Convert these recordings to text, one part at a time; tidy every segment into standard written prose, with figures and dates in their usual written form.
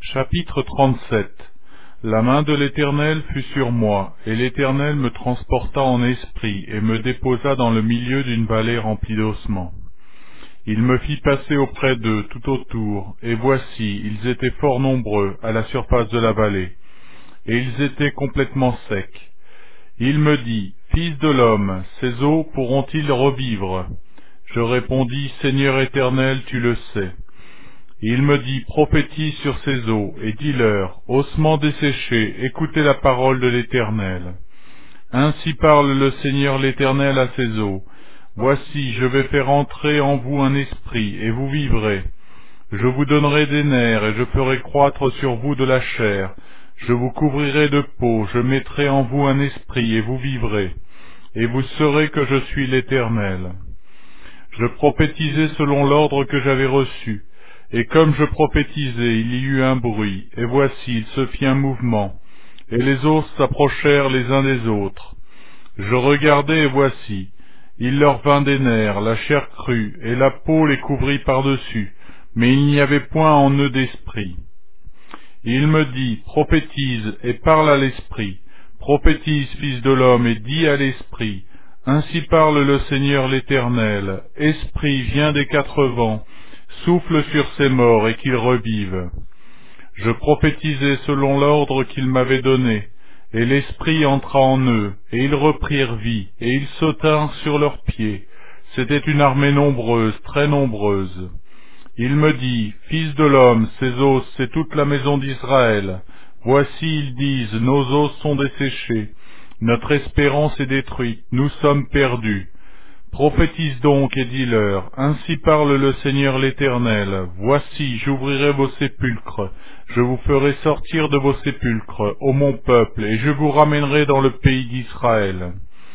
Chapitre 37. La main de l'Éternel fut sur moi, et l'Éternel me transporta en esprit, et me déposa dans le milieu d'une vallée remplie d'ossements. Il me fit passer auprès d'eux tout autour, et voici, ils étaient fort nombreux à la surface de la vallée, et ils étaient complètement secs. Il me dit, Fils de l'homme, ces eaux pourront-ils revivre? Je répondis, Seigneur Éternel, tu le sais. Il me dit, prophétise sur ces eaux, et dis-leur, ossements desséchés, écoutez la parole de l'Éternel. Ainsi parle le Seigneur l'Éternel à ces eaux. Voici, je vais faire entrer en vous un esprit, et vous vivrez. Je vous donnerai des nerfs, et je ferai croître sur vous de la chair. Je vous couvrirai de peau, je mettrai en vous un esprit, et vous vivrez. Et vous saurez que je suis l'Éternel. Je prophétisai selon l'ordre que j'avais reçu. Et comme je prophétisais, il y eut un bruit, et voici, il se fit un mouvement, et les os s'approchèrent les uns des autres. Je regardai, et voici, il leur vint des nerfs, la chair crue, et la peau les couvrit par-dessus, mais il n'y avait point en eux d'esprit. Il me dit, prophétise, et parle à l'esprit, prophétise, fils de l'homme, et dis à l'esprit, ainsi parle le Seigneur l'Éternel, esprit, viens des quatre vents, souffle sur ces morts et qu'ils revivent. Je prophétisai selon l'ordre qu'il m'avait donné, et l'esprit entra en eux, et ils reprirent vie, et ils sautèrent sur leurs pieds. C'était une armée nombreuse, très nombreuse. Il me dit, Fils de l'homme, ces os, c'est toute la maison d'Israël. Voici, ils disent, nos os sont desséchés, notre espérance est détruite, nous sommes perdus. Prophétise donc et dis-leur, ainsi parle le Seigneur l'Éternel, voici, j'ouvrirai vos sépulcres, je vous ferai sortir de vos sépulcres, ô mon peuple, et je vous ramènerai dans le pays d'Israël.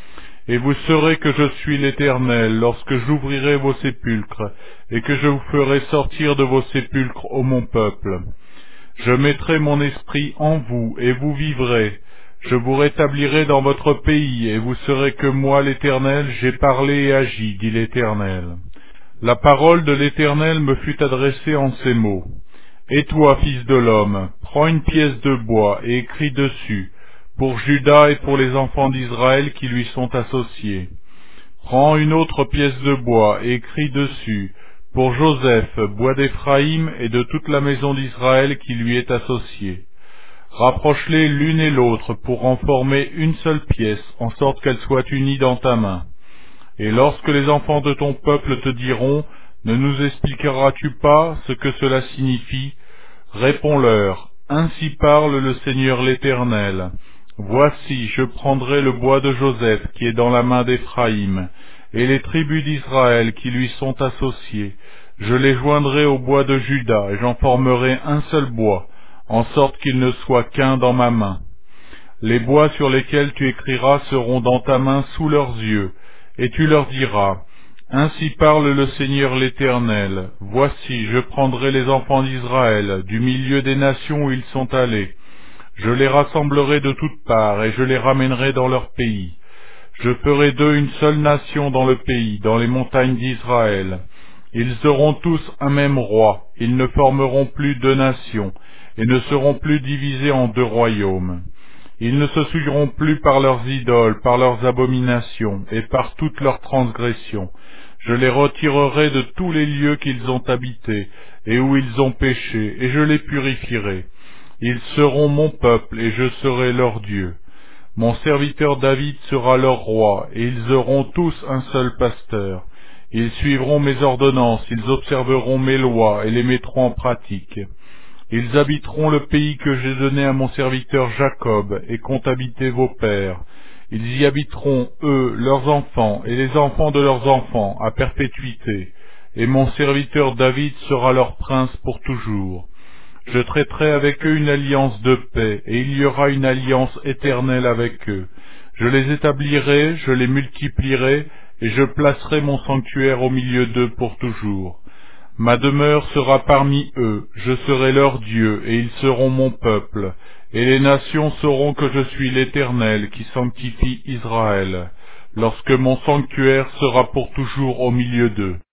Et vous saurez que je suis l'Éternel, lorsque j'ouvrirai vos sépulcres, et que je vous ferai sortir de vos sépulcres, ô mon peuple. Je mettrai mon esprit en vous, et vous vivrez. Je vous rétablirai dans votre pays, et vous saurez que moi, l'Éternel, j'ai parlé et agi, dit l'Éternel. La parole de l'Éternel me fut adressée en ces mots. Et toi, fils de l'homme, prends une pièce de bois et écris dessus, pour Juda et pour les enfants d'Israël qui lui sont associés. Prends une autre pièce de bois et écris dessus, pour Joseph, bois d'Éphraïm et de toute la maison d'Israël qui lui est associée. Rapproche-les l'une et l'autre pour en former une seule pièce, en sorte qu'elle soit unie dans ta main. Et lorsque les enfants de ton peuple te diront, ne nous expliqueras-tu pas ce que cela signifie? Réponds-leur, ainsi parle le Seigneur l'Éternel. Voici, je prendrai le bois de Joseph qui est dans la main d'Éphraïm, et les tribus d'Israël qui lui sont associées. Je les joindrai au bois de Juda, et j'en formerai un seul bois, en sorte qu'il ne soit qu'un dans ma main. Les bois sur lesquels tu écriras seront dans ta main sous leurs yeux, et tu leur diras, ainsi parle le Seigneur l'Éternel, voici, je prendrai les enfants d'Israël, du milieu des nations où ils sont allés. Je les rassemblerai de toutes parts, et je les ramènerai dans leur pays. Je ferai d'eux une seule nation dans le pays, dans les montagnes d'Israël. Ils auront tous un même roi, ils ne formeront plus deux nations, et ne seront plus divisés en deux royaumes. Ils ne se souilleront plus par leurs idoles, par leurs abominations, et par toutes leurs transgressions. Je les retirerai de tous les lieux qu'ils ont habités, et où ils ont péché, et je les purifierai. Ils seront mon peuple, et je serai leur Dieu. Mon serviteur David sera leur roi, et ils auront tous un seul pasteur. Ils suivront mes ordonnances, ils observeront mes lois, et les mettront en pratique. Ils habiteront le pays que j'ai donné à mon serviteur Jacob, et qu'ont habité vos pères. Ils y habiteront, eux, leurs enfants, et les enfants de leurs enfants, à perpétuité. Et mon serviteur David sera leur prince pour toujours. Je traiterai avec eux une alliance de paix, et il y aura une alliance éternelle avec eux. Je les établirai, je les multiplierai, et je placerai mon sanctuaire au milieu d'eux pour toujours. Ma demeure sera parmi eux, je serai leur Dieu, et ils seront mon peuple, et les nations sauront que je suis l'Éternel qui sanctifie Israël, lorsque mon sanctuaire sera pour toujours au milieu d'eux.